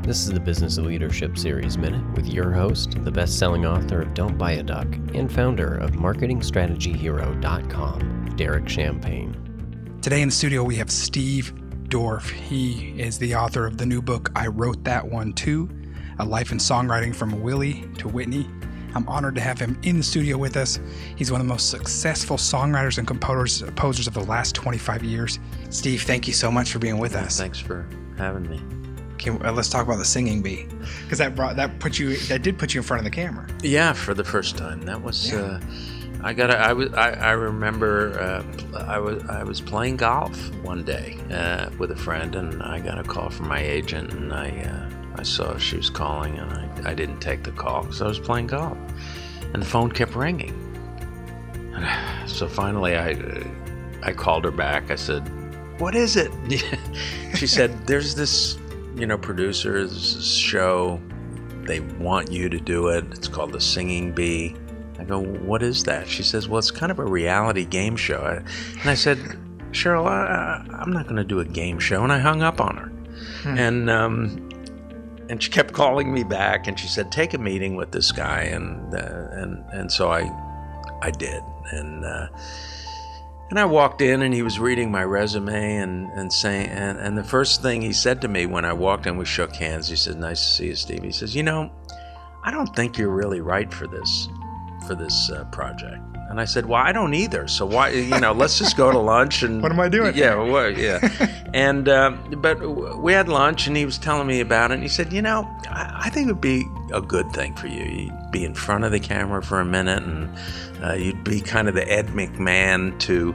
This is the Business of Leadership Series Minute with your host, the best-selling author of Don't Buy a Duck and founder of MarketingStrategyHero.com, Derek Champagne. Today in the studio we have Steve Dorff. He is the author of the new book, I Wrote That One Too, A Life in Songwriting from Willie to Whitney. I'm honored to have him in the studio with us. He's one of the most successful songwriters and composers of the last 25 years. Steve, thank you so much for being with us. Thanks for having me. Okay, let's talk about the singing bee, because that did put you in front of the camera. Yeah, for the first time. That was I remember I was playing golf one day with a friend, and I got a call from my agent, and I saw she was calling, and I didn't take the call because I was playing golf, and the phone kept ringing. So finally I called her back. I said, "What is it?" She said, "There's this producer's show. They want you to do it. It's called The Singing Bee." I go, "What is that?" She says, "Well, it's kind of a reality game show." And I said, "Cheryl, I'm not going to do a game show." And I hung up on her. And she kept calling me back, and she said, "Take a meeting with this guy." And so I did. And I walked in, and he was reading my resume and saying, and the first thing he said to me when I walked in, we shook hands. He said, "Nice to see you, Steve." He says, "I don't think you're really right for this project." And I said, "Well, I don't either. So why, let's just go to lunch and." What am I doing? Yeah, And but we had lunch, and he was telling me about it. And he said, I think it would be a good thing for you. You'd be in front of the camera for a minute, and you'd be kind of the Ed McMahon to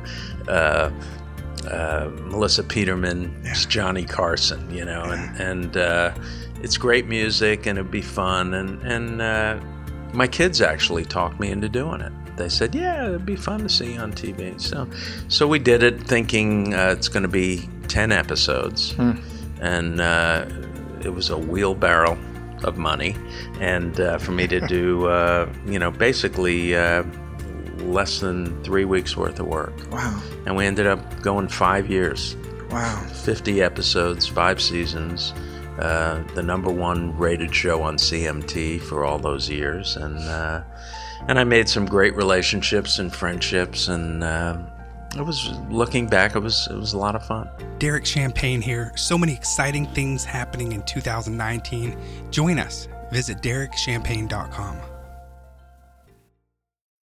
Melissa Peterman's Johnny Carson, and it's great music, and it'd be fun. And my kids actually talked me into doing it. They said, "Yeah, it'd be fun to see on TV." So we did it, thinking it's going to be 10 episodes, and it was a wheelbarrow of money, and for me to do, basically less than 3 weeks worth of work. Wow! And we ended up going 5 years. Wow! 50 episodes, 5 seasons. The number one rated show on CMT for all those years, and I made some great relationships and friendships, and looking back, it was a lot of fun. Derek Champagne here. So many exciting things happening in 2019. Join us. Visit DerekChampagne.com.